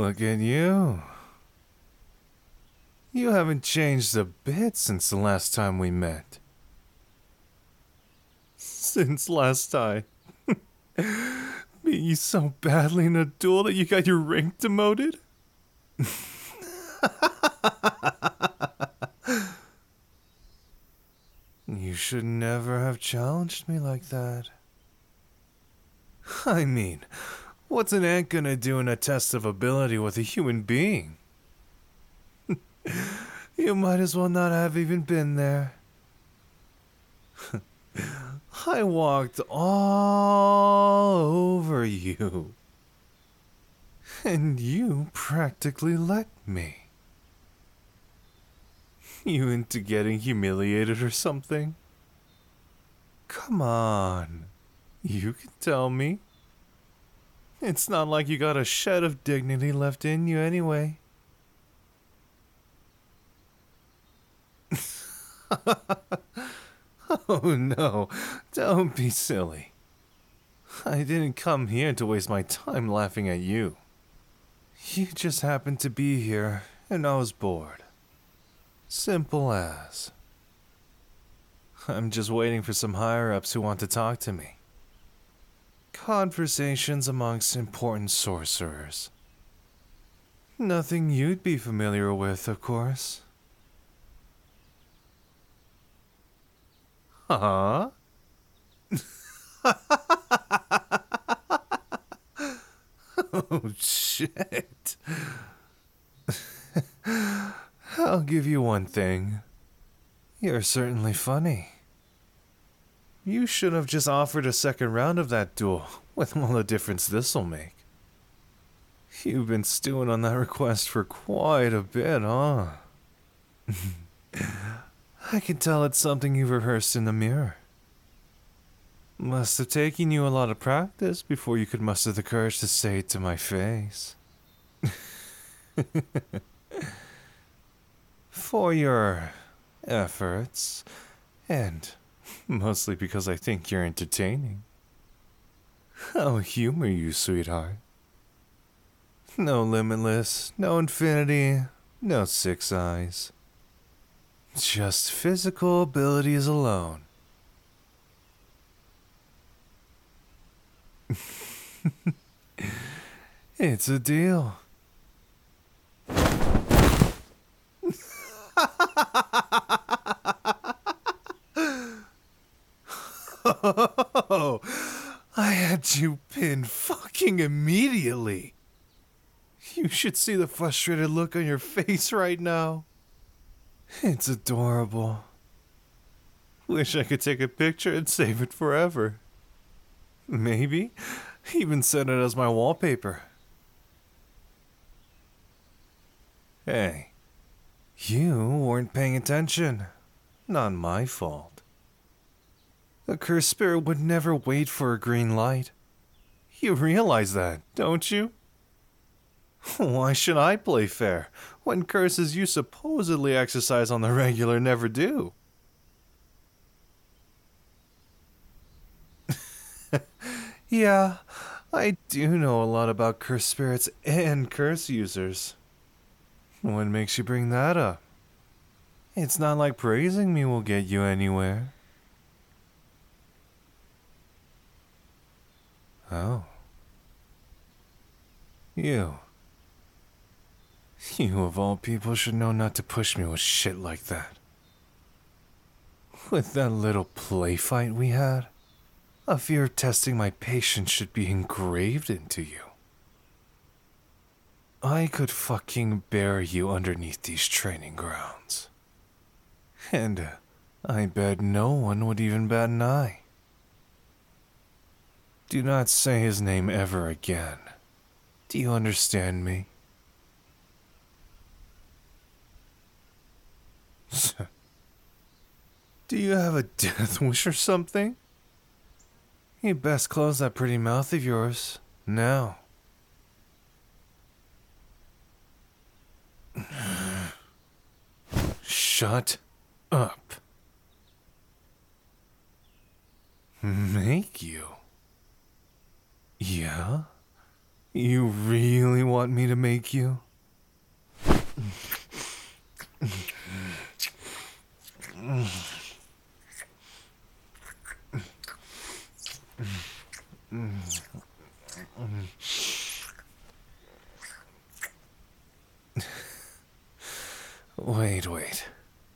Look at you. You haven't changed a bit since the last time we met. Since last time. Beat you so badly in a duel that you got your rank demoted? You should never have challenged me like that. I mean, what's an ant gonna do in a test of ability with a human being? You might as well not have even been there. I walked all over you. And you practically let me. You into getting humiliated or something? Come on. You can tell me. It's not like you got a shed of dignity left in you anyway. Oh no, don't be silly. I didn't come here to waste my time laughing at you. You just happened to be here, and I was bored. Simple as. I'm just waiting for some higher-ups who want to talk to me. Conversations amongst important sorcerers. Nothing you'd be familiar with, of course. Huh? Oh, shit. I'll give you one thing. You're certainly funny. You should have just offered a second round of that duel, with all the difference this'll make. You've been stewing on that request for quite a bit, huh? I can tell it's something you've rehearsed in the mirror. Must have taken you a lot of practice before you could muster the courage to say it to my face. For your efforts, and mostly because I think you're entertaining. I'll humor you, sweetheart. No limitless, no infinity, no six eyes. Just physical abilities alone. It's a deal. Oh, I had you pinned fucking immediately. You should see the frustrated look on your face right now. It's adorable. Wish I could take a picture and save it forever. Maybe even send it as my wallpaper. Hey, you weren't paying attention. Not my fault. A cursed spirit would never wait for a green light. You realize that, don't you? Why should I play fair when curses you supposedly exercise on the regular never do? Yeah, I do know a lot about cursed spirits and curse users. What makes you bring that up? It's not like praising me will get you anywhere. Oh. You. You of all people should know not to push me with shit like that. With that little play fight we had, a fear of testing my patience should be engraved into you. I could fucking bury you underneath these training grounds. And I bet no one would even bat an eye. Do not say his name ever again. Do you understand me? Do you have a death wish or something? You best close that pretty mouth of yours, now. Shut up. Make you? Yeah? You really want me to make you? Wait.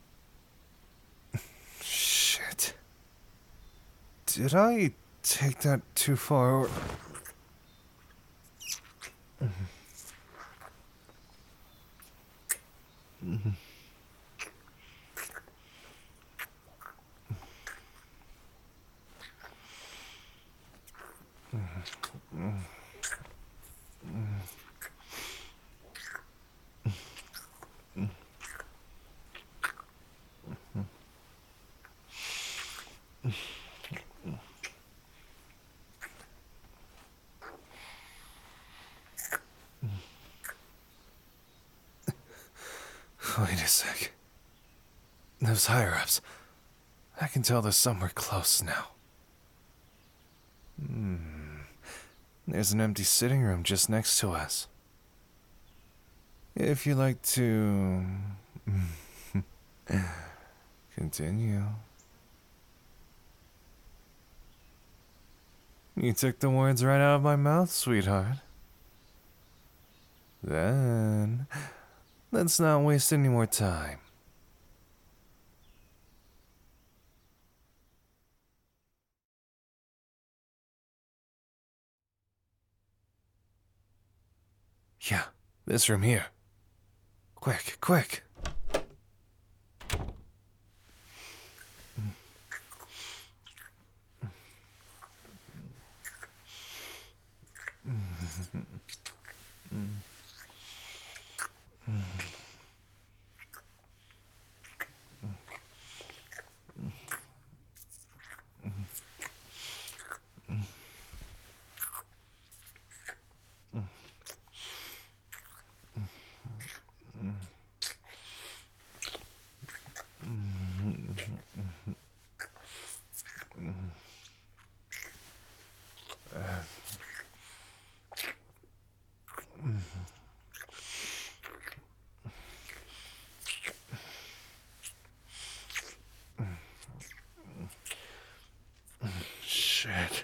Shit. Did I take that too far? Wait a sec. Those higher-ups. I can tell they're somewhere close now. There's an empty sitting room just next to us. If you'd like to... continue. You took the words right out of my mouth, sweetheart. Then, let's not waste any more time. Yeah, this room here. Quick. Shit.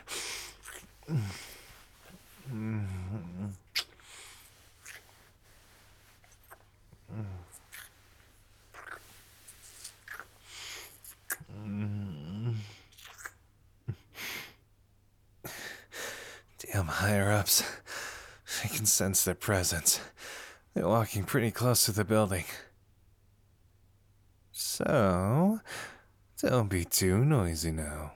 Damn higher-ups. I can sense their presence. They're walking pretty close to the building. So, don't be too noisy now.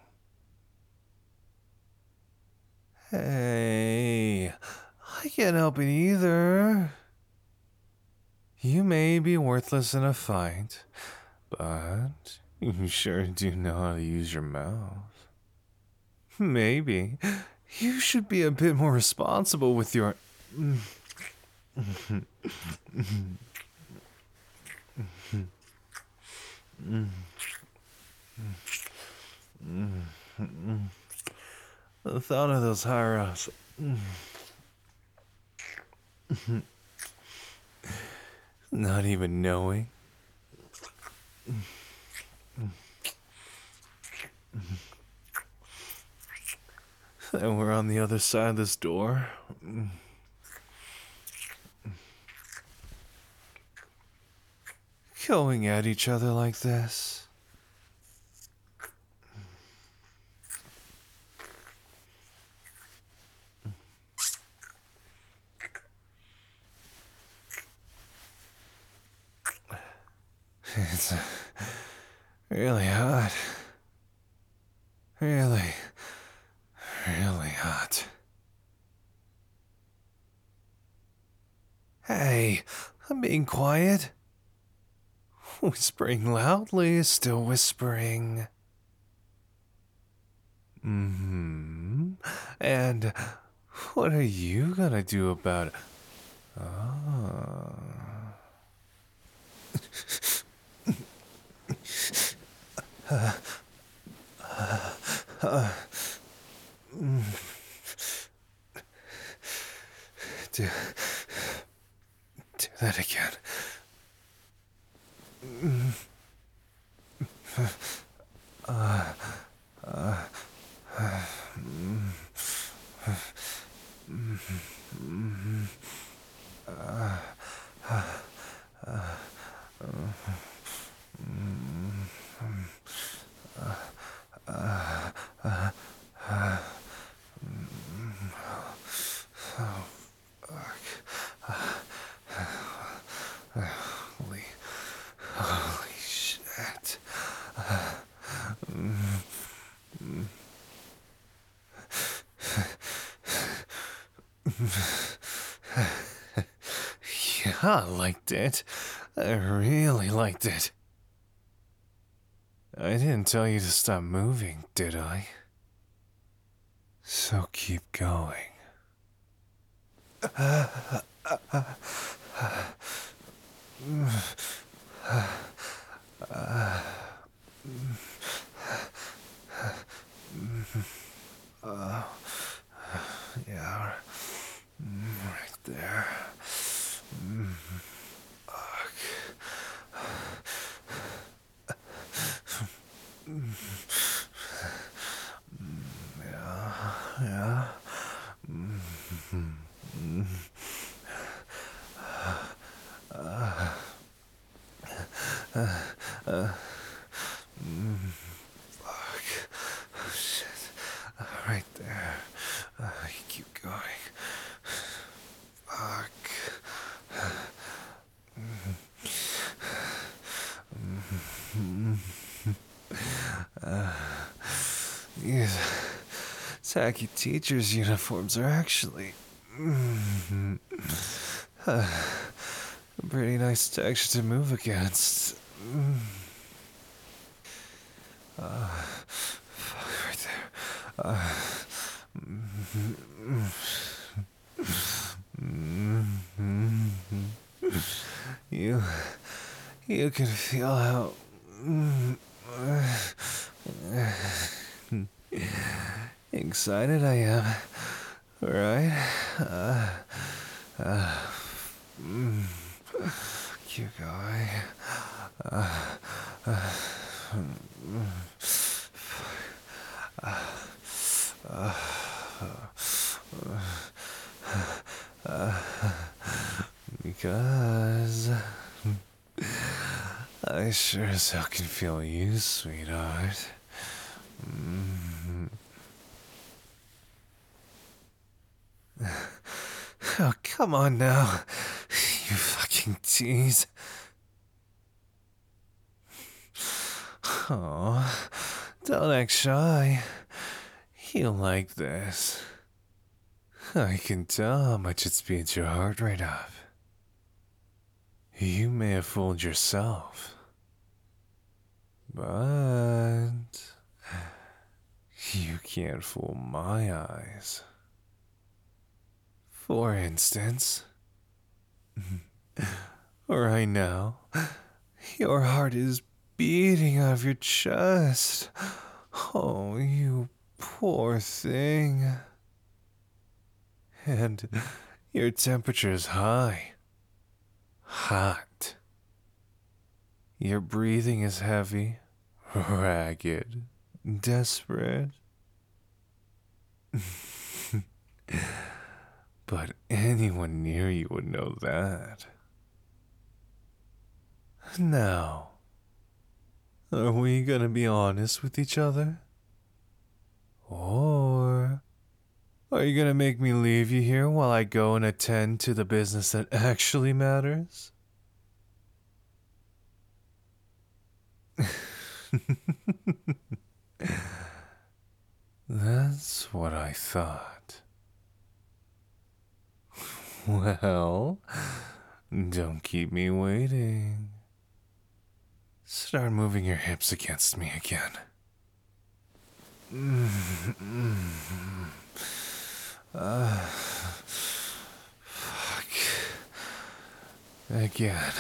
Hey, I can't help it either. You may be worthless in a fight, but you sure do know how to use your mouth. Maybe you should be a bit more responsible with your... The thought of those higher-ups. Not even knowing. And we're on the other side of this door. Going at each other like this. It's really hot. Really hot. Hey, I'm being quiet. Whispering loudly is still whispering. And what are you gonna do about it? Do that again. Holy, holy shit. Yeah, I liked it. I really liked it. I didn't tell you to stop moving, did I? So keep going. Yeah, right there. Yeah. Fuck. Oh, shit. Right there. You keep going. Fuck. These tacky teachers' uniforms are actually a pretty nice texture to move against. Fuck, right there. You can feel how excited I am, right? Keep going. Because I sure as hell can feel you, sweetheart. Oh, come on now. You fucking tease. Oh, don't act shy. You like this. I can tell how much it speeds your heart rate up. You may have fooled yourself, but you can't fool my eyes. For instance, right now, your heart is beating out of your chest. Oh, you poor thing. And your temperature is high. Hot. Your breathing is heavy, ragged, desperate. But anyone near you would know that. Now, are we gonna be honest with each other? Or are you gonna make me leave you here while I go and attend to the business that actually matters? That's what I thought. Well, don't keep me waiting. Start moving your hips against me again. Fuck. Again.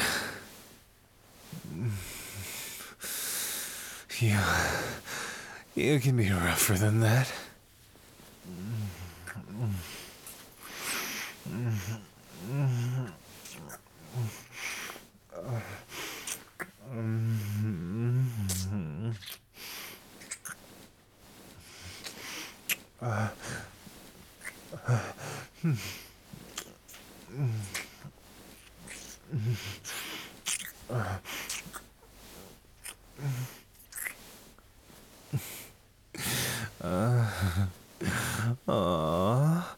You can be rougher than that. Aw,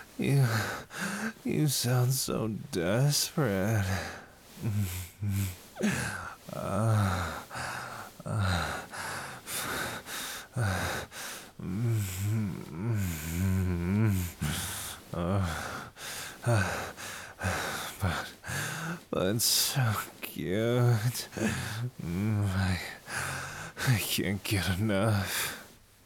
you sound so desperate. But it's so cute. I can't get enough.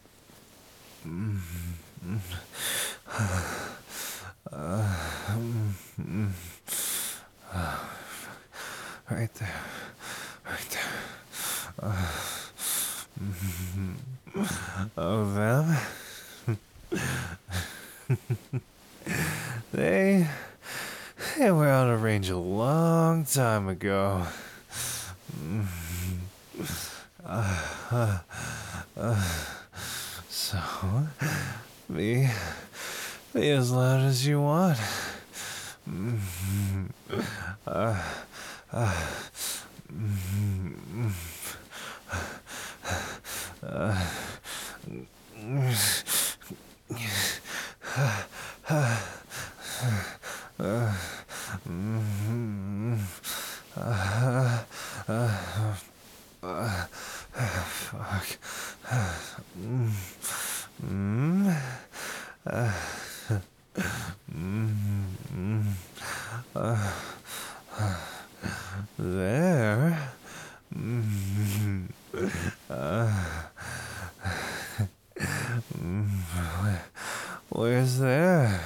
Right there. Right there. Oh, them? They were out of range a long time ago. So, be as loud as you want. Fuck. There. Where's there?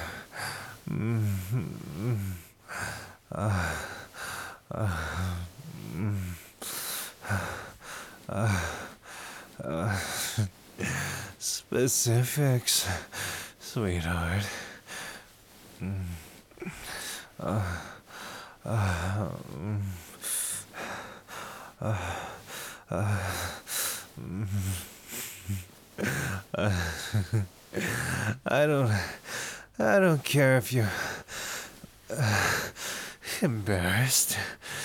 Specifics, sweetheart. I don't care if you're embarrassed.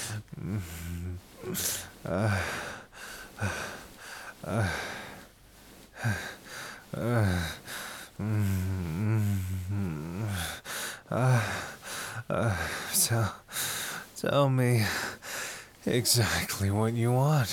Tell me exactly what you want.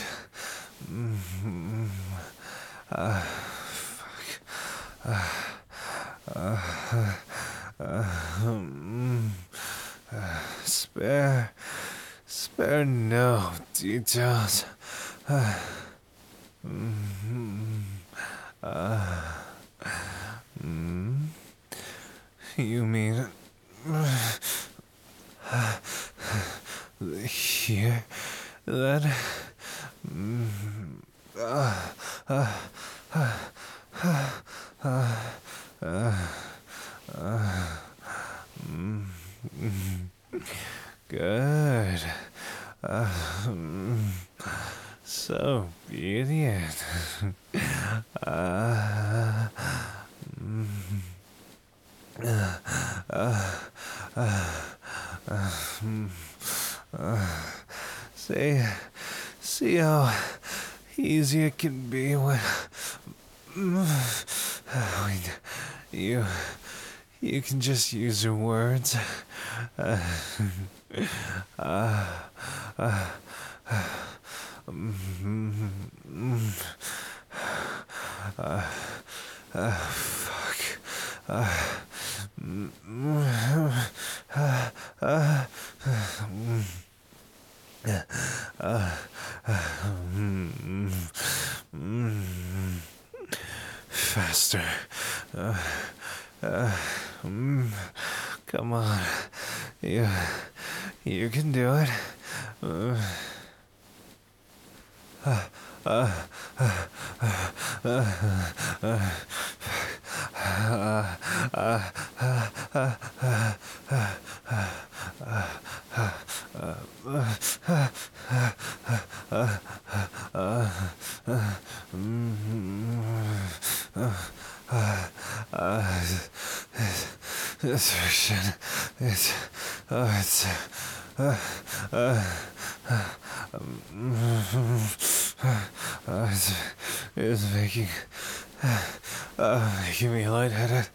Spare no details. You mean here that good. So obedient. See how easy it can be when you can just use your words. Fuck. Faster. Come on. You can do it. This version, it's it's making me lightheaded.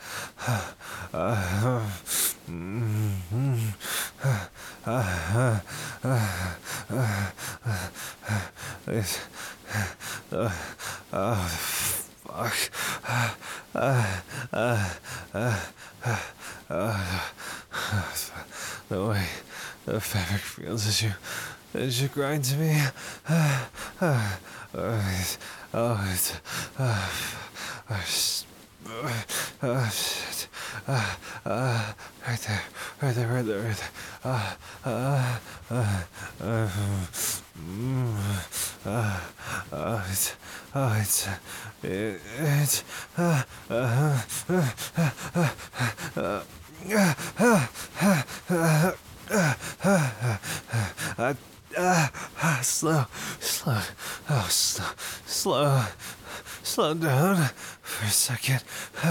It's, oh, fuck. The way the fabric feels as you grind to me. Shit. Right there. Slow down for a second.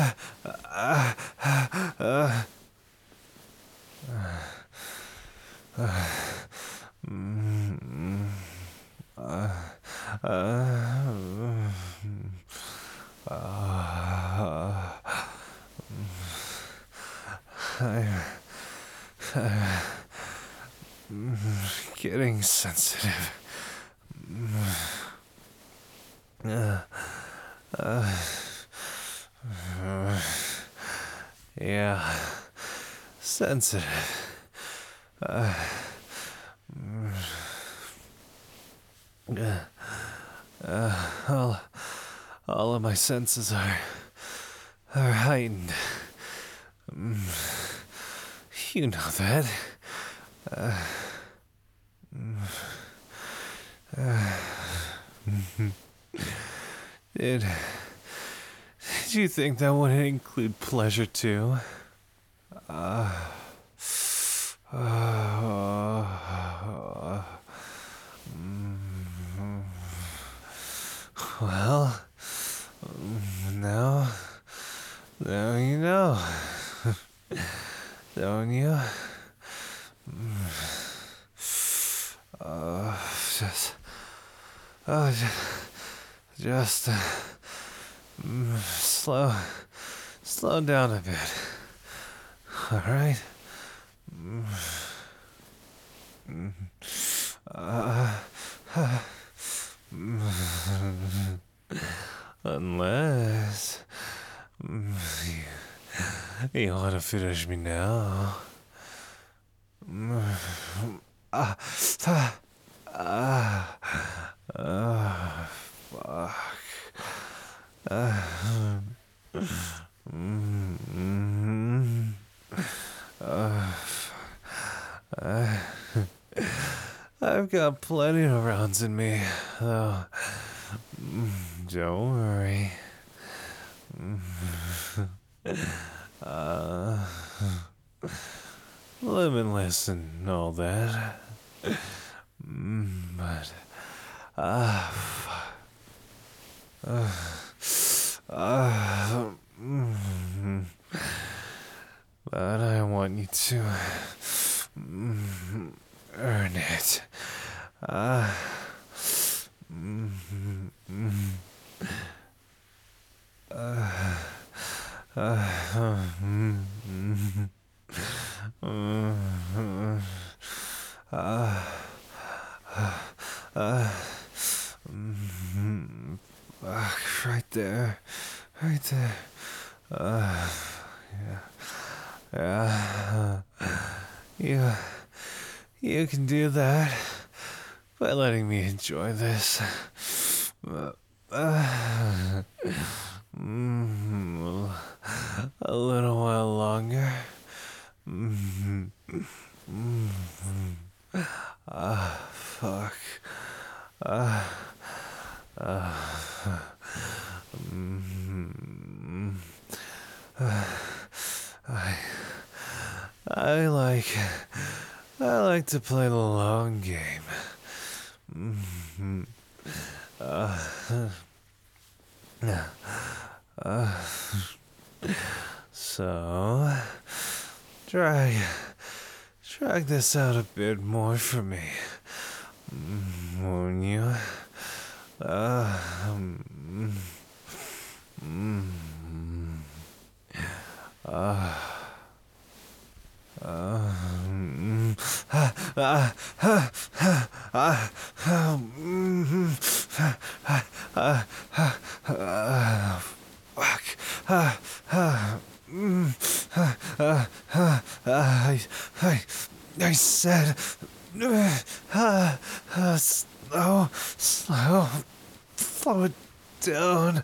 I'm getting sensitive. Yeah, sensitive. All of my senses are heightened. You know that. Did you think that would include pleasure too? Well, now you know, don't you? Just slow down a bit. All right. Unless you want to finish me now. Fuck. I've got plenty of rounds in me, though. Don't worry. Limitless and all that. But, but I want you to earn it. Right there. Yeah. You can do that by letting me enjoy this. A little while longer. Fuck. I like to play the long game. So, drag, drag this out a bit more for me, won't you? Mm, mm, mm, ah, ah, ah, ah, ah, mm, ah, ah, ah, fuck. Mm, I said, slow it down.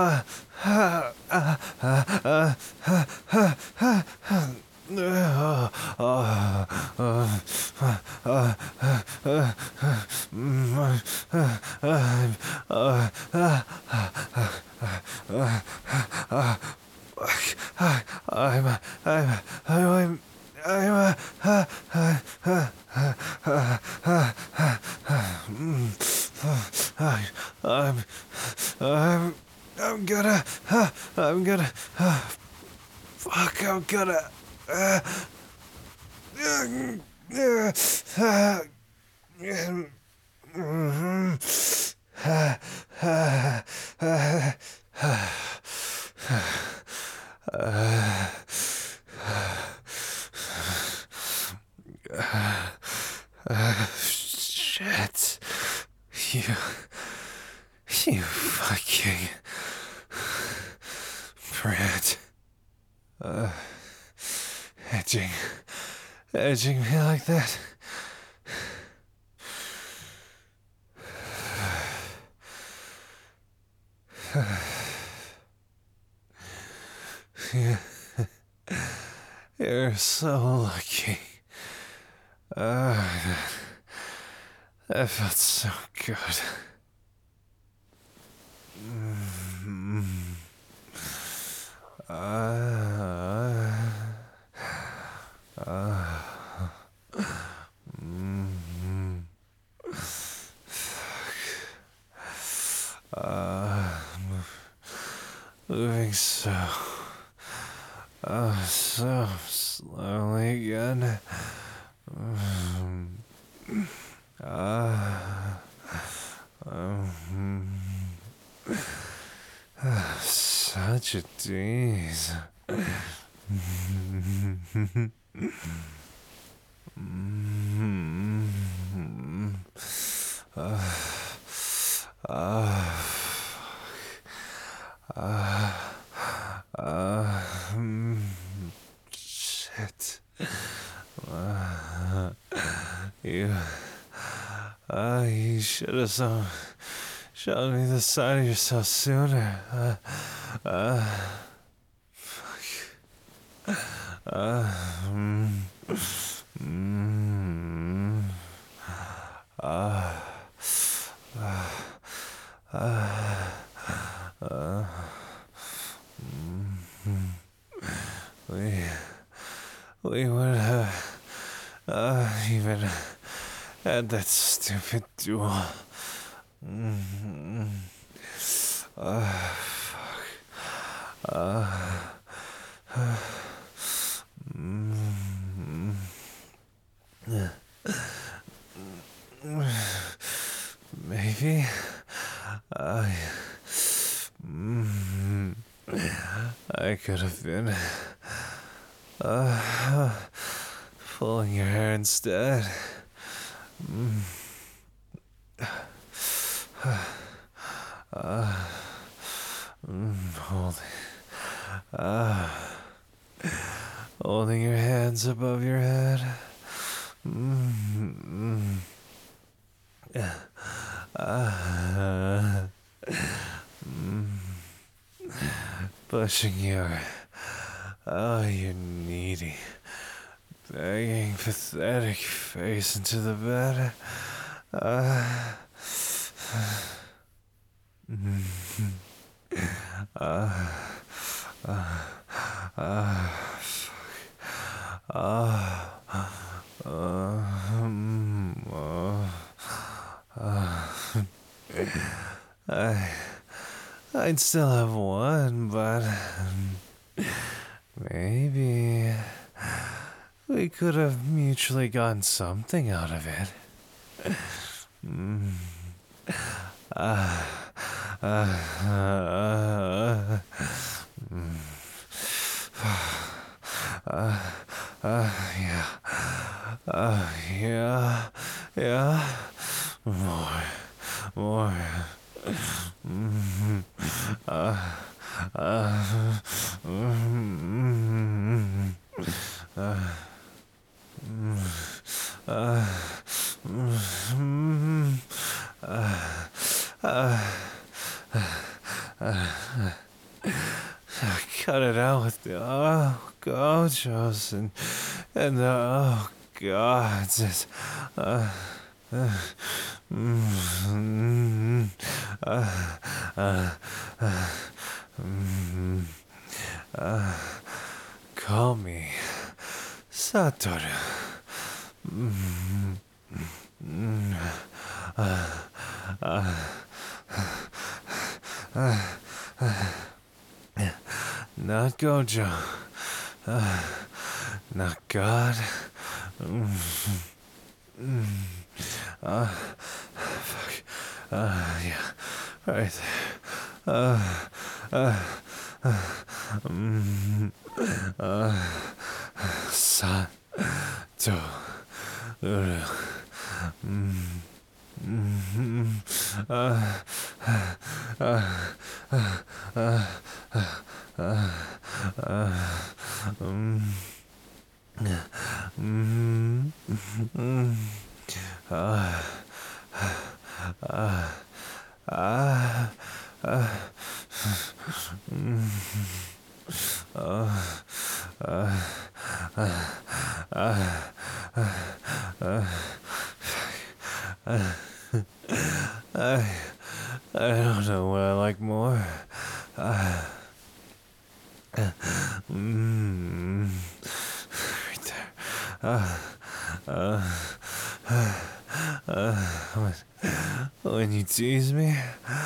I'm, I'm, I'm gonna, I'm gonna, fuck, I'm gonna, uh, shit. You, you fucking brat. Edging, edging me like that. Yeah. You're so lucky. Uh, that felt so good. Moving so slowly again. Such a tease. Shit. You, you should have shown me the side of yourself sooner. We, we would have even had that stupid duel. Maybe I could have been pulling your hair instead. Holding, holding your hands above your head. Pushing your, you needy, begging, pathetic face into the bed. I'd still have one, but maybe we could have mutually gotten something out of it. Yeah. Yeah. More. Cut it out with the gauchos and the gods. Call me Satoru. Not Gojo. Not God. Fuck. Yeah. Right there. Satoru. I don't know what I like more. Right there. When you tease me,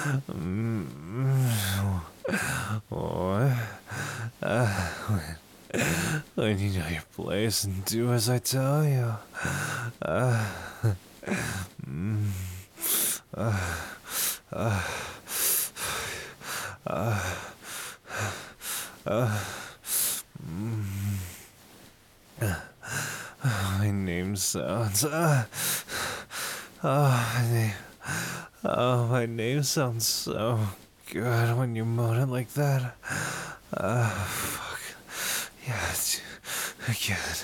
or when you know your place and do as I tell you. My name sounds. My name sounds so good when you moan it like that. Fuck. Yeah, again.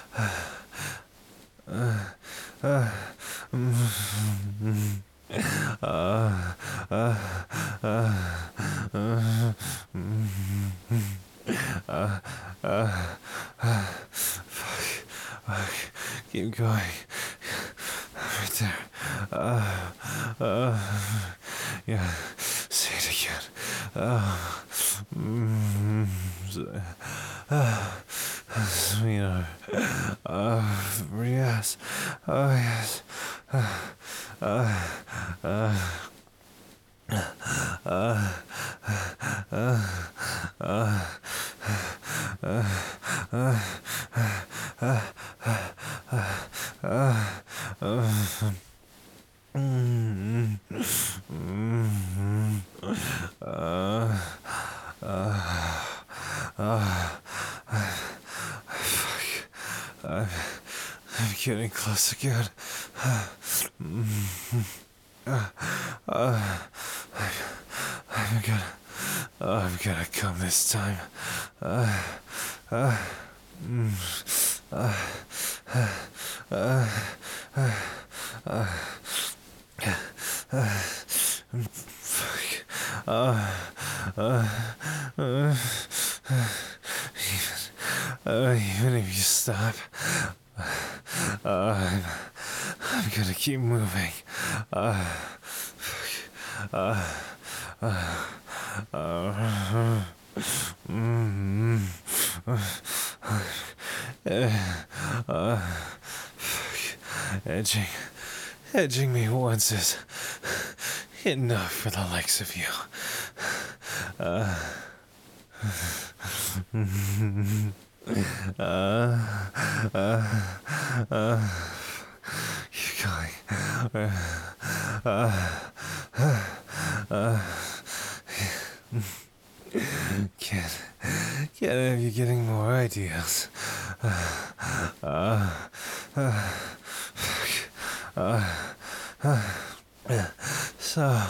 Fuck. Keep going. Right there. Yeah. Say it again. Sweetheart. Yes. Oh, yes. I'm getting close again. I'm gonna come this time. Even if you stop, I'm gonna keep moving. Edging me once is enough for the likes of you. You're going. Can't, can't have you getting more ideas. So,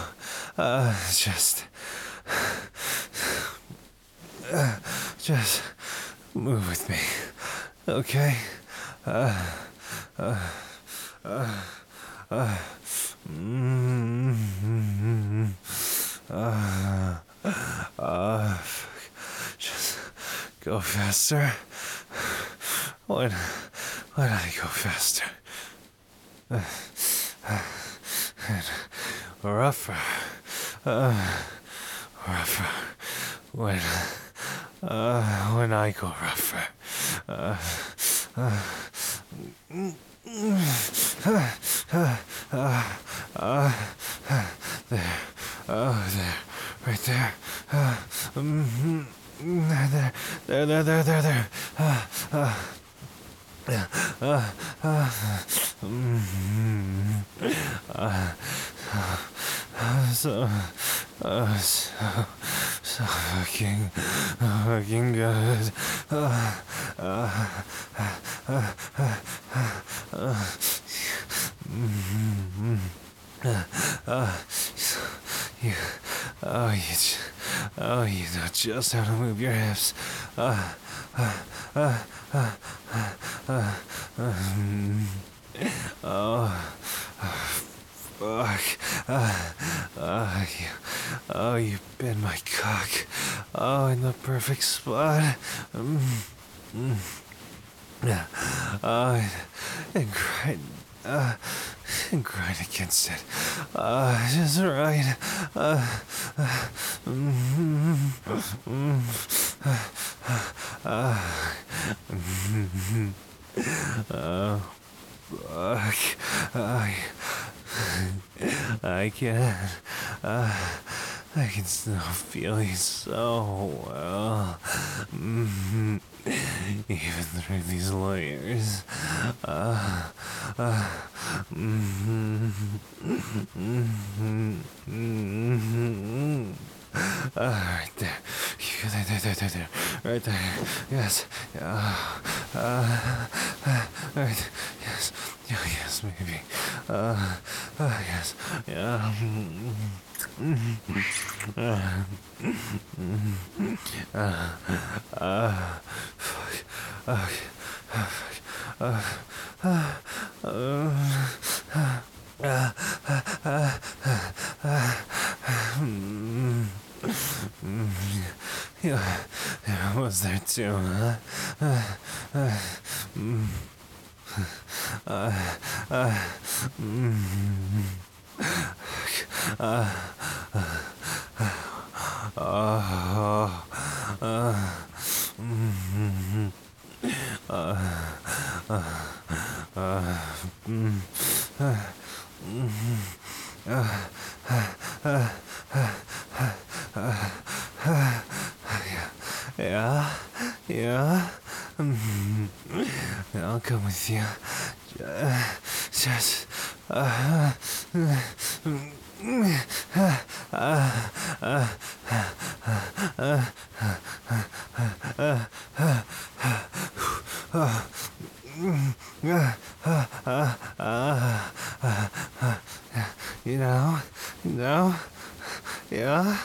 just move with me, okay? Just go faster. Why not I go faster? Rougher. Rougher. When I go rougher. There. Oh, there. Right there. There. So fucking good. You, you know just how to move your hips. Fuck. You bend my cock. Oh, in the perfect spot. And grind against it. Just right. Fuck. I can. I can still feel you so well. Even through these layers. Right there. There. Right there. Yes. Right. Yes. Yes, maybe. Yes. Yeah. Yeah, was there too, Yeah. I'll come with you. Just. You know, yeah.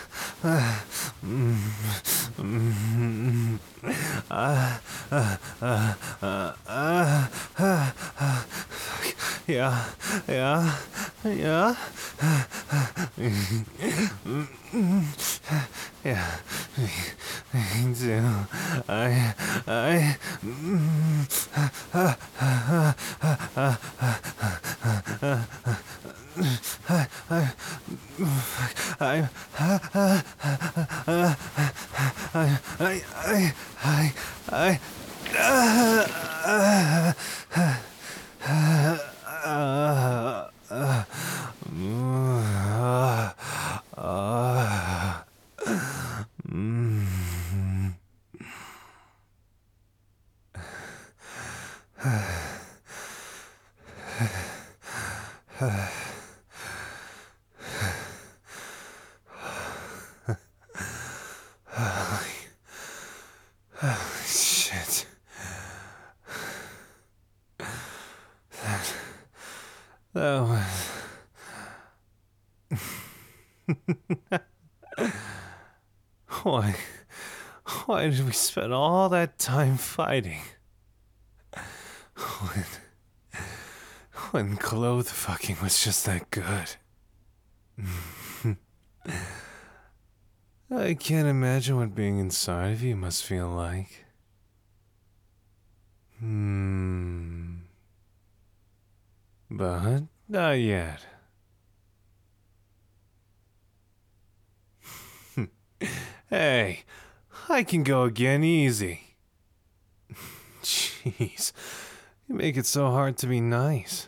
Yeah. Yeah, me too. Why? Why did we spend all that time fighting? When, when clothes fucking was just that good. I can't imagine what being inside of you must feel like. But not yet. Hey, I can go again easy. Jeez, you make it so hard to be nice.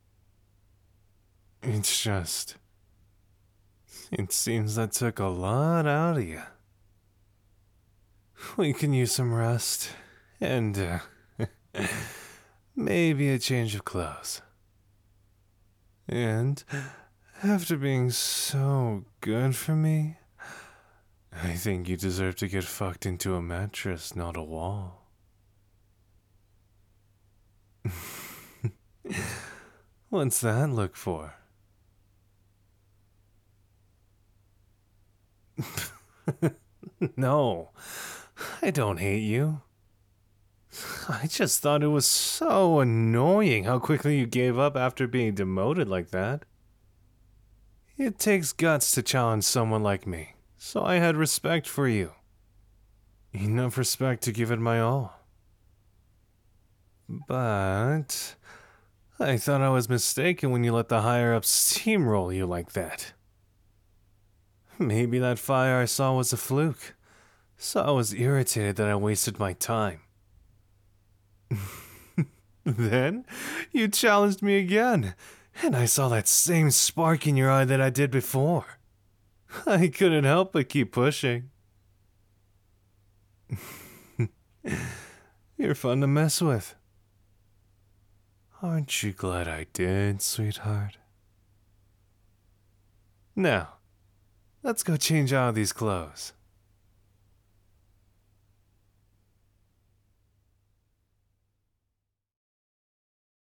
It's just... It seems that took a lot out of you. We can use some rest, and, maybe a change of clothes. And, after being so good for me, I think you deserve to get fucked into a mattress, not a wall. What's that look for? No, I don't hate you. I just thought it was so annoying how quickly you gave up after being demoted like that. It takes guts to challenge someone like me, so I had respect for you. Enough respect to give it my all. But I thought I was mistaken when you let the higher-ups steamroll you like that. Maybe that fire I saw was a fluke, so I was irritated that I wasted my time. Then, you challenged me again, and I saw that same spark in your eye that I did before. I couldn't help but keep pushing. You're fun to mess with. Aren't you glad I did, sweetheart? Now, let's go change out of these clothes.